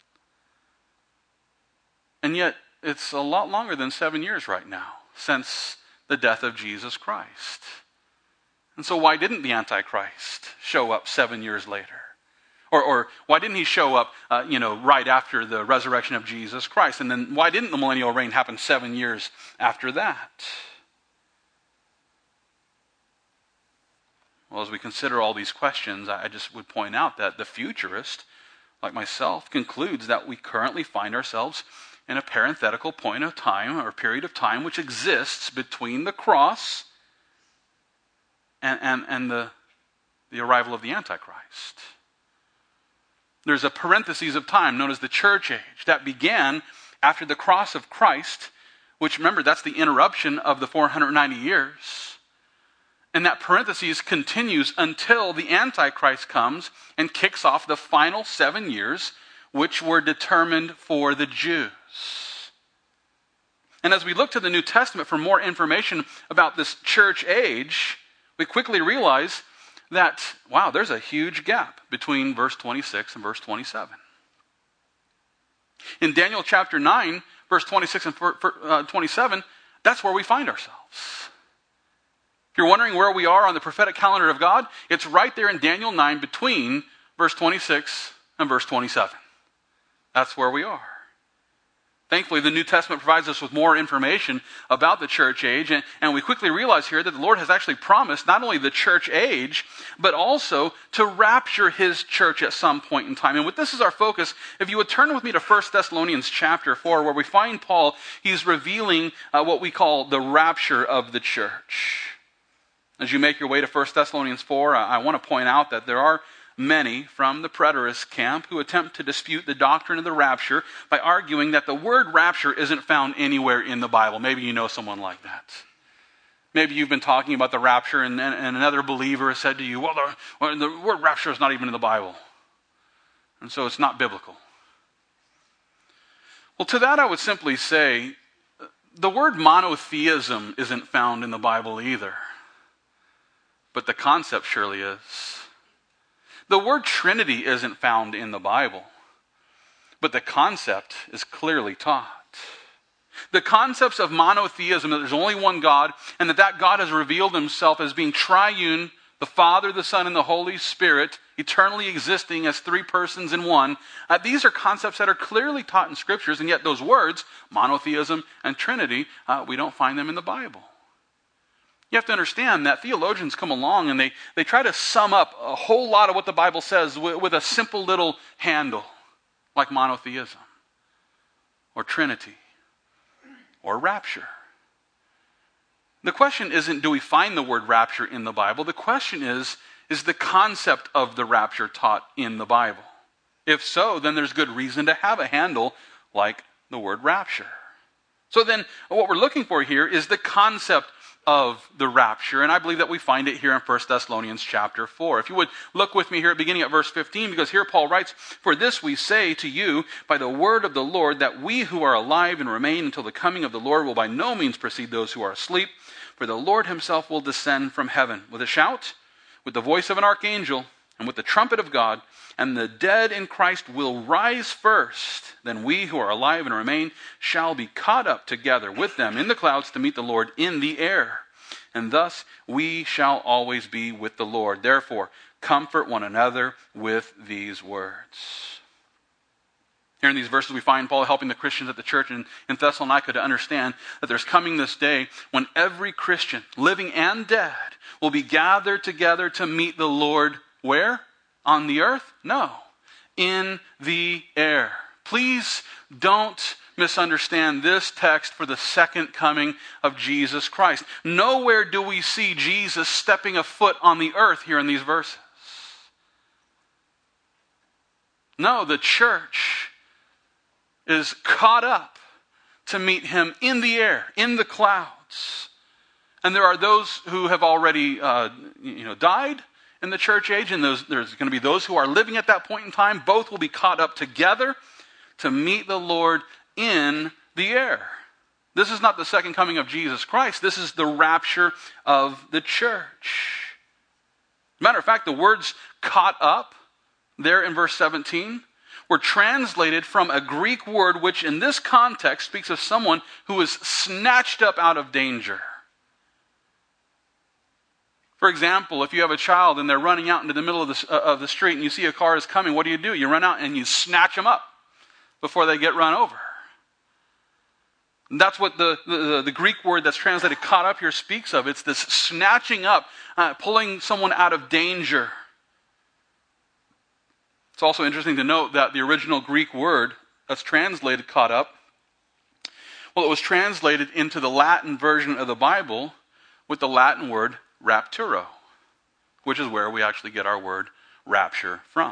And yet, it's a lot longer than seven years right now, since the death of Jesus Christ. And so why didn't the Antichrist show up seven years later? Or, or why didn't he show up, uh, you know, right after the resurrection of Jesus Christ? And then why didn't the millennial reign happen seven years after that? Well, as we consider all these questions, I just would point out that the futurist, like myself, concludes that we currently find ourselves in a parenthetical point of time or period of time which exists between the cross and, and, and the, the arrival of the Antichrist. There's a parenthesis of time known as the church age that began after the cross of Christ, which, remember, that's the interruption of the four hundred ninety years. And that parenthesis continues until the Antichrist comes and kicks off the final seven years, which were determined for the Jews. And as we look to the New Testament for more information about this church age, we quickly realize that, wow, there's a huge gap between verse twenty-six and verse twenty-seven. In Daniel chapter nine, verse twenty-six and twenty-seven, that's where we find ourselves. If you're wondering where we are on the prophetic calendar of God, it's right there in Daniel nine between verse twenty-six and verse twenty-seven. That's where we are. Thankfully, the New Testament provides us with more information about the church age, and, and we quickly realize here that the Lord has actually promised not only the church age, but also to rapture his church at some point in time. And with this as our focus, if you would turn with me to First Thessalonians chapter four, where we find Paul, he's revealing uh, what we call the rapture of the church. As you make your way to First Thessalonians four, I, I want to point out that there are many from the preterist camp who attempt to dispute the doctrine of the rapture by arguing that the word rapture isn't found anywhere in the Bible. Maybe you know someone like that. Maybe you've been talking about the rapture and, and, and another believer has said to you, well the, well, the word rapture is not even in the Bible. And so it's not biblical. Well, to that I would simply say, the word monotheism isn't found in the Bible either. But the concept surely is. The word Trinity isn't found in the Bible, but the concept is clearly taught. The concepts of monotheism, that there's only one God, and that that God has revealed himself as being triune, the Father, the Son, and the Holy Spirit, eternally existing as three persons in one. Uh, these are concepts that are clearly taught in Scriptures, and yet those words, monotheism and Trinity, uh, we don't find them in the Bible. You have to understand that theologians come along and they, they try to sum up a whole lot of what the Bible says with, with a simple little handle, like monotheism, or Trinity, or rapture. The question isn't, do we find the word rapture in the Bible? The question is, is the concept of the rapture taught in the Bible? If so, then there's good reason to have a handle like the word rapture. So then, what we're looking for here is the concept of the rapture, and I believe that we find it here in First Thessalonians chapter four. If you would look with me here at beginning at verse fifteen, because here Paul writes, "For this we say to you by the word of the Lord, that we who are alive and remain until the coming of the Lord will by no means precede those who are asleep. For the Lord himself will descend from heaven with a shout, with the voice of an archangel, and with the trumpet of God, and the dead in Christ will rise first. Then we who are alive and remain shall be caught up together with them in the clouds to meet the Lord in the air. And thus we shall always be with the Lord. Therefore, Comfort one another with these words. Here in these verses we find Paul helping the Christians at the church in, in Thessalonica to understand that there's coming this day when every Christian, living and dead, will be gathered together to meet the Lord where? On the earth? No. In the air. Please don't misunderstand this text for the second coming of Jesus Christ. Nowhere do we see Jesus stepping a foot on the earth here in these verses. No, the church is caught up to meet him in the air, in the clouds. And there are those who have already uh, you know, died in the church age, and those, there's going to be those who are living at that point in time. Both will be caught up together to meet the Lord in the air. This is not the second coming of Jesus Christ. This is the rapture of the church. Matter of fact, the words caught up there in verse seventeen were translated from a Greek word which in this context speaks of someone who is snatched up out of danger. For example, if you have a child and they're running out into the middle of the, uh, of the street and you see a car is coming, what do you do? You run out and you snatch them up before they get run over. And that's what the, the, the Greek word that's translated caught up here speaks of. It's this snatching up, uh, pulling someone out of danger. It's also interesting to note that the original Greek word that's translated caught up, well, it was translated into the Latin version of the Bible with the Latin word rapturo, which is where we actually get our word rapture from.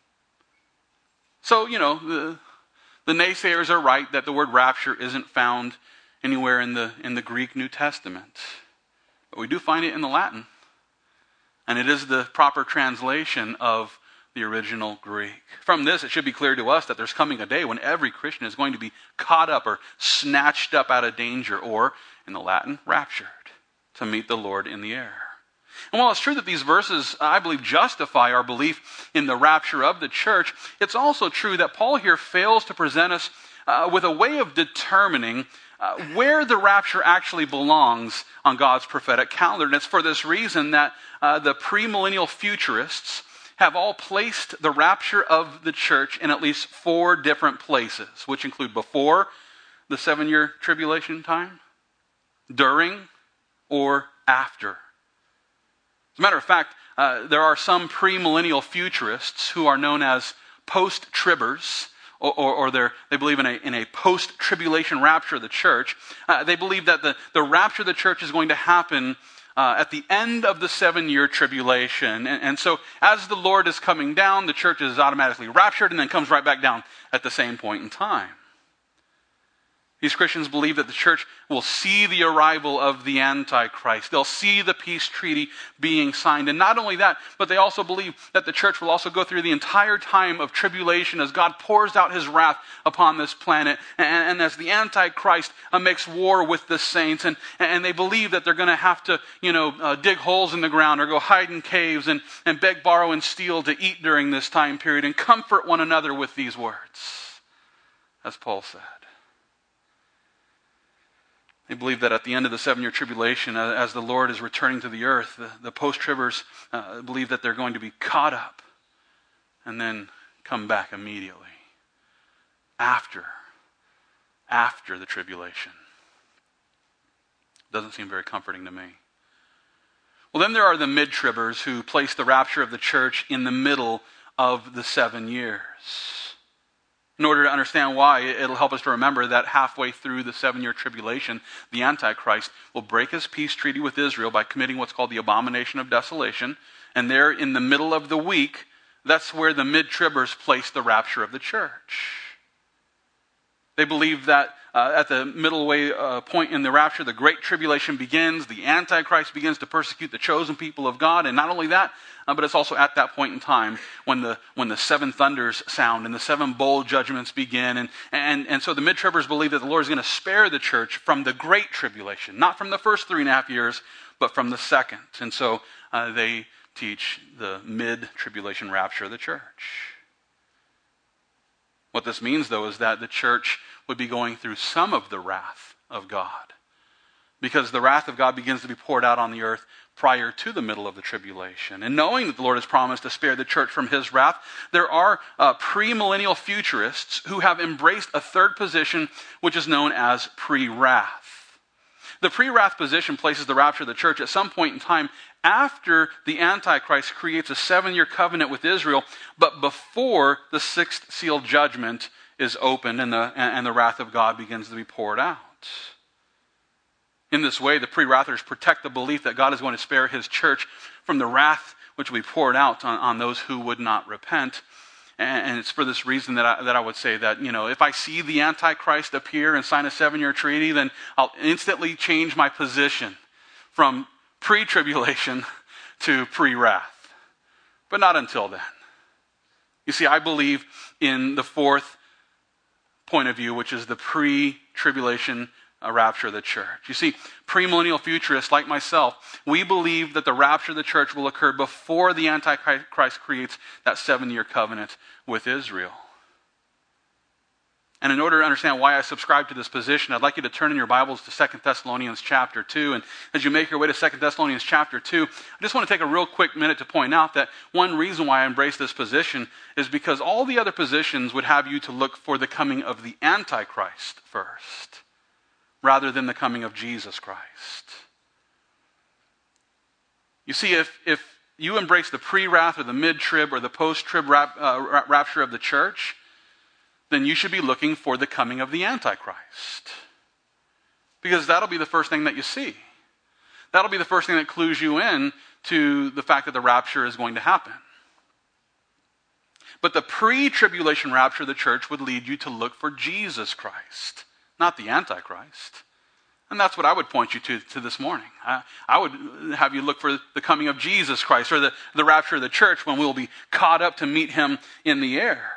So, you know, the, the naysayers are right that the word rapture isn't found anywhere in the, in the Greek New Testament. But we do find it in the Latin. And it is the proper translation of the original Greek. From this, it should be clear to us that there's coming a day when every Christian is going to be caught up or snatched up out of danger, or, in the Latin, raptured, to meet the Lord in the air. And while it's true that these verses, I believe, justify our belief in the rapture of the church, it's also true that Paul here fails to present us uh, with a way of determining uh, where the rapture actually belongs on God's prophetic calendar. And it's for this reason that uh, the premillennial futurists have all placed the rapture of the church in at least four different places, which include before the seven-year tribulation time, during, or after. As a matter of fact, uh, there are some premillennial futurists who are known as post-tribbers, or, or, or they believe in a, in a post-tribulation rapture of the church. Uh, they believe that the, the rapture of the church is going to happen Uh, at the end of the seven-year tribulation. And, and so as the Lord is coming down, the church is automatically raptured and then comes right back down at the same point in time. These Christians believe that the church will see the arrival of the Antichrist. They'll see the peace treaty being signed. And not only that, but they also believe that the church will also go through the entire time of tribulation as God pours out his wrath upon this planet. And, and as the Antichrist uh, makes war with the saints. And, and they believe that they're going to have to, you know, uh, dig holes in the ground or go hide in caves and, and beg, borrow, and steal to eat during this time period and comfort one another with these words, as Paul said. They believe that at the end of the seven-year tribulation, as the Lord is returning to the earth, the, the post-tribbers uh, believe that they're going to be caught up and then come back immediately after, after the tribulation. Doesn't seem very comforting to me. Well, then there are the mid-tribbers who place the rapture of the church in the middle of the seven years. In order to understand why, it'll help us to remember that halfway through the seven-year tribulation, the Antichrist will break his peace treaty with Israel by committing what's called the abomination of desolation. And there in the middle of the week, that's where the mid-tribbers place the rapture of the church. They believe that uh, at the middle way uh, point in the rapture, the great tribulation begins. The Antichrist begins to persecute the chosen people of God. And not only that, uh, but it's also at that point in time when the when the seven thunders sound and the seven bowl judgments begin. And, and, and so the mid-tribbers believe that the Lord is going to spare the church from the great tribulation. Not from the first three and a half years, but from the second. And so uh, they teach the mid-tribulation rapture of the church. What this means, though, is that the church would be going through some of the wrath of God because the wrath of God begins to be poured out on the earth prior to the middle of the tribulation. And knowing that the Lord has promised to spare the church from his wrath, there are uh, premillennial futurists who have embraced a third position, which is known as pre-wrath. The pre-wrath position places the rapture of the church at some point in time after the Antichrist creates a seven-year covenant with Israel, but before the sixth seal judgment is opened and the, and the wrath of God begins to be poured out. In this way, the pre-wrathers protect the belief that God is going to spare his church from the wrath which will be poured out on, on those who would not repent. And, and it's for this reason that I, that I would say that, you know, if I see the Antichrist appear and sign a seven-year treaty, then I'll instantly change my position from pre-tribulation to pre-wrath. But not until then. You see, I believe in the fourth point of view, which is the pre-tribulation a rapture of the church. You see, premillennial futurists like myself, we believe that the rapture of the church will occur before the Antichrist creates that seven-year covenant with Israel. And in order to understand why I subscribe to this position, I'd like you to turn in your Bibles to Second Thessalonians chapter two. And as you make your way to Second Thessalonians chapter two, I just want to take a real quick minute to point out that one reason why I embrace this position is because all the other positions would have you to look for the coming of the Antichrist first, rather than the coming of Jesus Christ. You see, if, if you embrace the pre-wrath or the mid-trib or the post-trib rap, uh, rapture of the church, then you should be looking for the coming of the Antichrist. Because that'll be the first thing that you see. That'll be the first thing that clues you in to the fact that the rapture is going to happen. But the pre-tribulation rapture of the church would lead you to look for Jesus Christ, not the Antichrist. And that's what I would point you to, to this morning. I, I would have you look for the coming of Jesus Christ, or the, the rapture of the church, when we will be caught up to meet him in the air.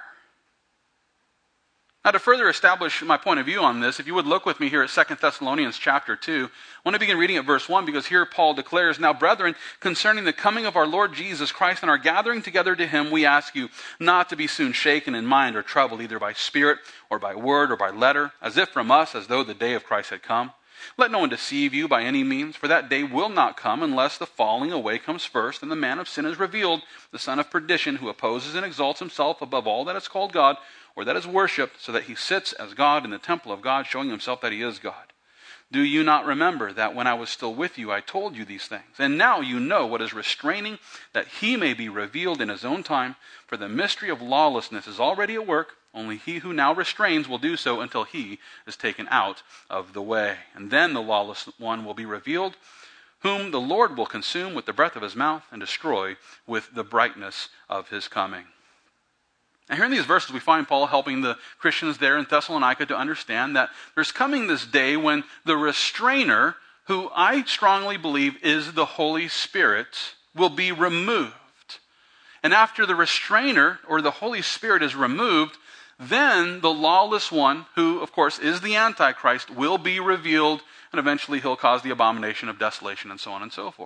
Now, to further establish my point of view on this, if you would look with me here at Second Thessalonians chapter two, I want to begin reading at verse one, because here Paul declares, "Now, brethren, concerning the coming of our Lord Jesus Christ and our gathering together to him, we ask you not to be soon shaken in mind or troubled, either by spirit or by word or by letter, as if from us, as though the day of Christ had come. Let no one deceive you by any means, for that day will not come unless the falling away comes first, and the man of sin is revealed, the son of perdition, who opposes and exalts himself above all that is called God, or that is worshipped, so that he sits as God in the temple of God, showing himself that he is God. Do you not remember that when I was still with you, I told you these things? And now you know what is restraining, that he may be revealed in his own time. For the mystery of lawlessness is already at work. Only he who now restrains will do so until he is taken out of the way. And then the lawless one will be revealed, whom the Lord will consume with the breath of his mouth and destroy with the brightness of his coming." And here in these verses we find Paul helping the Christians there in Thessalonica to understand that there's coming this day when the restrainer, who I strongly believe is the Holy Spirit, will be removed. And after the restrainer, or the Holy Spirit, is removed, then the lawless one, who of course is the Antichrist, will be revealed, and eventually he'll cause the abomination of desolation, and so on and so forth.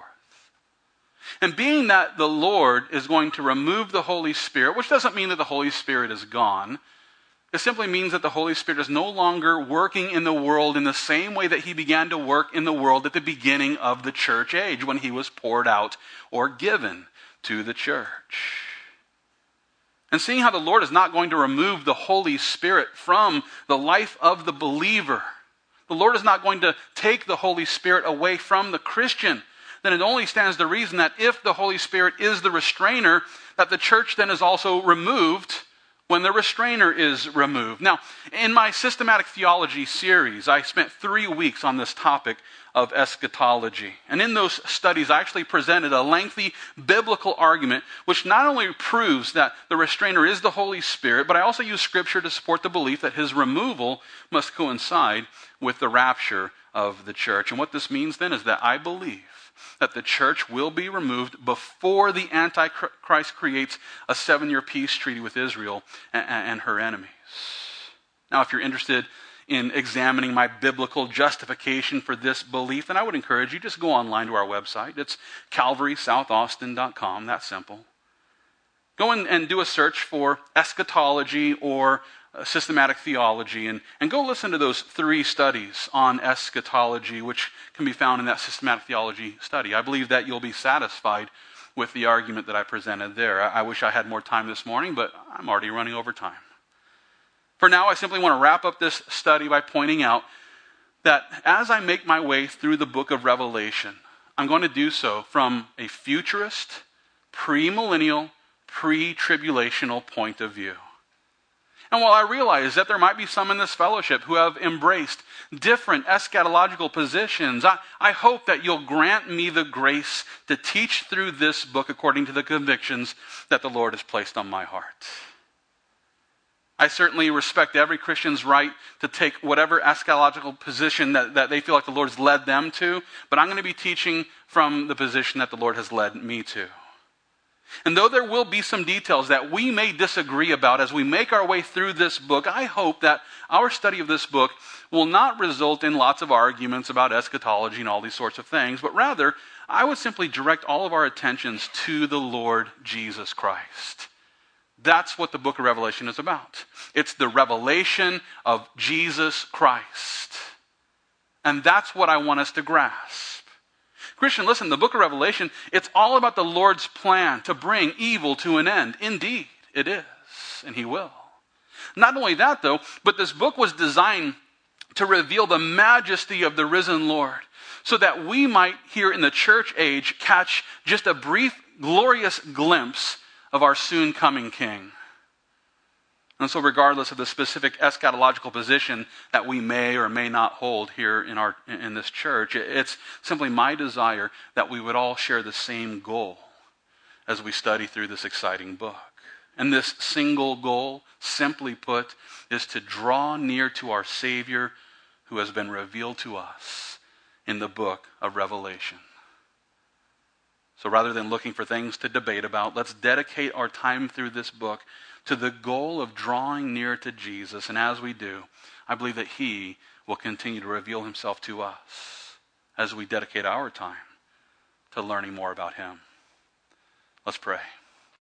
And being that the Lord is going to remove the Holy Spirit, which doesn't mean that the Holy Spirit is gone, it simply means that the Holy Spirit is no longer working in the world in the same way that he began to work in the world at the beginning of the church age, when he was poured out or given to the church. And seeing how the Lord is not going to remove the Holy Spirit from the life of the believer, the Lord is not going to take the Holy Spirit away from the Christian, then it only stands to reason that if the Holy Spirit is the restrainer, that the church then is also removed when the restrainer is removed. Now, in my systematic theology series, I spent three weeks on this topic of eschatology. And in those studies, I actually presented a lengthy biblical argument which not only proves that the restrainer is the Holy Spirit, but I also use Scripture to support the belief that his removal must coincide with the rapture of the church. And what this means then is that I believe that the church will be removed before the Antichrist creates a seven-year peace treaty with Israel and, and her enemies. Now, if you're interested in examining my biblical justification for this belief, then I would encourage you just go online to our website. It's calvary south austin dot com. That's simple. Go in and do a search for eschatology or uh, systematic theology, and, and go listen to those three studies on eschatology, which can be found in that systematic theology study. I believe that you'll be satisfied with the argument that I presented there. I, I wish I had more time this morning, but I'm already running over time. For now, I simply want to wrap up this study by pointing out that as I make my way through the book of Revelation, I'm going to do so from a futurist, premillennial, pre-tribulational point of view. And while I realize that there might be some in this fellowship who have embraced different eschatological positions, I, I hope that you'll grant me the grace to teach through this book according to the convictions that the Lord has placed on my heart. I certainly respect every Christian's right to take whatever eschatological position that, that they feel like the Lord has led them to, but I'm going to be teaching from the position that the Lord has led me to. And though there will be some details that we may disagree about as we make our way through this book, I hope that our study of this book will not result in lots of arguments about eschatology and all these sorts of things, but rather, I would simply direct all of our attentions to the Lord Jesus Christ. That's what the book of Revelation is about. It's the revelation of Jesus Christ. And that's what I want us to grasp. Christian, listen, the book of Revelation, it's all about the Lord's plan to bring evil to an end. Indeed, it is, and he will. Not only that, though, but this book was designed to reveal the majesty of the risen Lord, so that we might, here in the church age, catch just a brief, glorious glimpse of our soon coming King. And so regardless of the specific eschatological position that we may or may not hold here in our in this church, it's simply my desire that we would all share the same goal as we study through this exciting book. And this single goal, simply put, is to draw near to our Savior who has been revealed to us in the book of Revelation. So rather than looking for things to debate about, let's dedicate our time through this book to the goal of drawing near to Jesus. And as we do, I believe that he will continue to reveal himself to us as we dedicate our time to learning more about him. Let's pray.